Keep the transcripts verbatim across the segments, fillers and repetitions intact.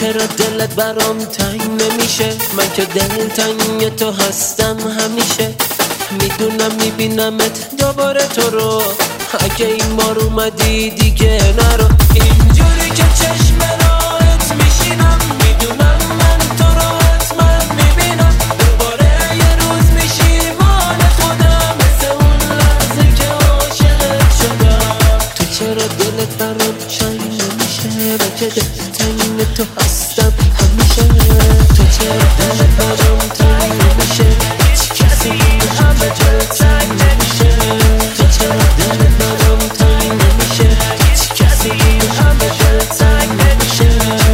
چرا دلت برام تنگ نمیشه؟ من که دلتنگ تو هستم همیشه. میدونم میبینمت دوباره تو رو، اگه این بار اومدی دیگه نرو. اینجوری که چشم راحت میشینم، میدونم من تو رو حتما میبینم. دوباره یه روز میشی مال خودم، مثل اون لحظه که عاشقت شدم. تو چرا دلت برام تنگ نمیشه؟ من که دلتنگ تو هستم همیشه. تو چرا دلت برام تنگ نمیشه؟ هیچ کسی همه جا تنگ نمیشه. تو چرا دلت برام تنگ نمیشه؟ هیچ کسی همه جا تنگ نمیشه.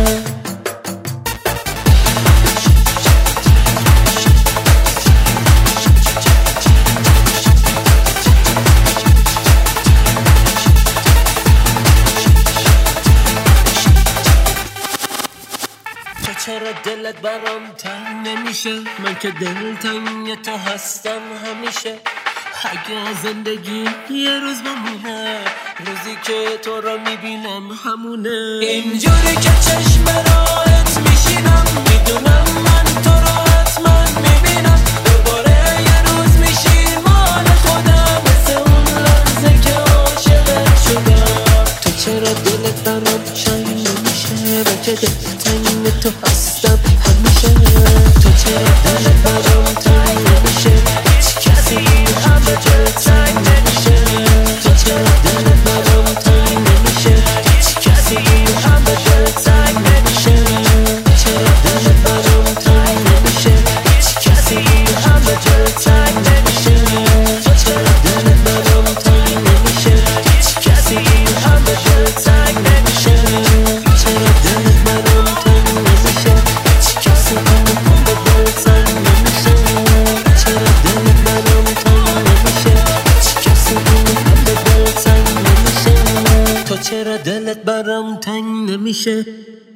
چرا دلت برام تنگ نمیشه؟ من که دلتنگ تو هستم همیشه. اگه زندگی یه روز بمونه، روزی که تو رو میبینم همونه. اینجوری که چشم راحت میشینم، میدونم من تو رو حتما میبینم. دوباره یه روز میشی مال خودم، مثل اون لحظه که عاشقت شدم. تو چرا دلت برام تنگ نمیشه؟ من که دلتنگ تو هستم همیشه. تو چرا دلت برام تنگ نمیشه؟ هیچ کسی همه جا تنگ نمیشه. تو چرا دلت برام تنگ نمیشه؟ هیچ کسی همه جا تنگ نمیشه. چرا دلت برام تنگ نمیشه؟ هیچ کسی همه جا تنگ نمیشه. تو چرا دلت برام تنگ نمیشه؟ هیچ کسی همه جا تنگ نمیشه. چرا دلت برام تنگ نمیشه؟ هیچ کسی همه جا تنگ نمیشه. چرا دلت برام تنگ نمیشه؟ هیچ کسی همه جا تنگ نمیشه. تو چرا دلت برام تنگ نمیشه؟